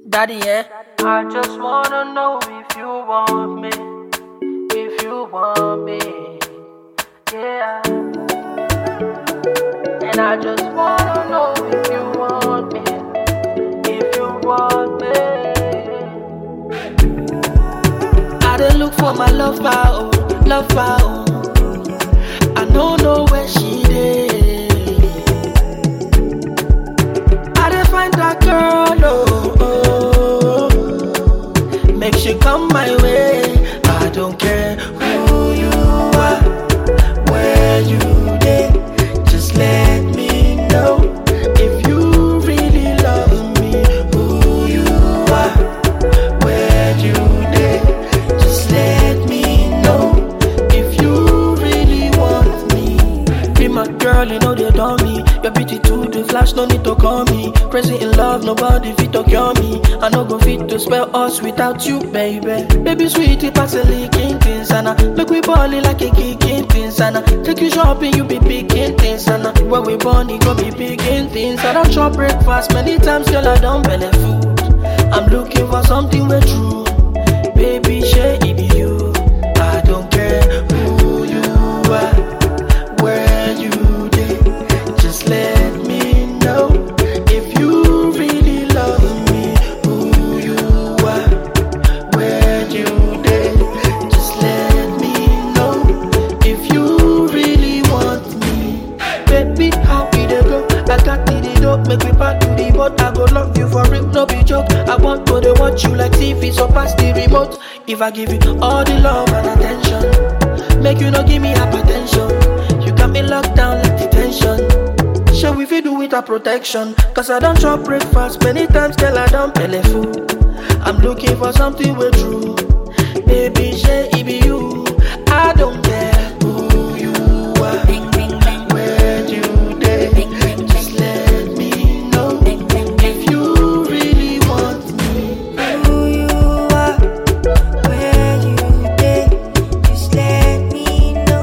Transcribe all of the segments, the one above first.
Daddy, yeah. I just wanna know if you want me, if you want me, yeah. And I just wanna know if you want me, if you want me. I done look for my love oh, love oh. I don't know where she is. I done find that girl, make she come my way. I don't care who you are, where you dey. Just let me know if you really love me. Who you are, where you dey. Just let me know if you really want me. Be my girl, you know they done me. Your beauty too, the flash, no need to call me. Crazy in love, nobody fit to cure me. I no go fit to spell us without you, baby. Baby sweetie, pass a leaking things, and I make we ballin' like a kicking things, and I take you shopping, you be picking things, and I when we born, you go be picking things. I don't chop breakfast many times, girl, I don't belly food. I'm looking for something with true, baby, shey it be you. I don't care who you are, where you dey. Just let me know if you really love me. Who you are, where you dey. Just let me know if you really want me. Baby, how we dey go? I got the dope, make me pack to the boat. I go love you for real, no be joke. I want to dey watch you like TV, so pass the remote. If I give you all the love and attention, make you no give me hypertension. You got me locked down like detention. Shall we fit do with a protection? Cause I don't chop breakfast many times, girl, I don't belly food. I'm looking for something with true, baby, shey it be you. I don't care who you are, where you dey. Just let me know if you really want me. Who you are, where you dey. Just let me know.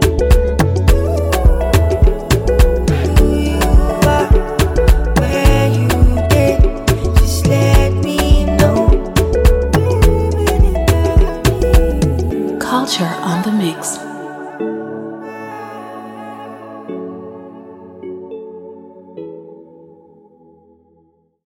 Who you are, where you dey. Just let me know. Culture on the mix.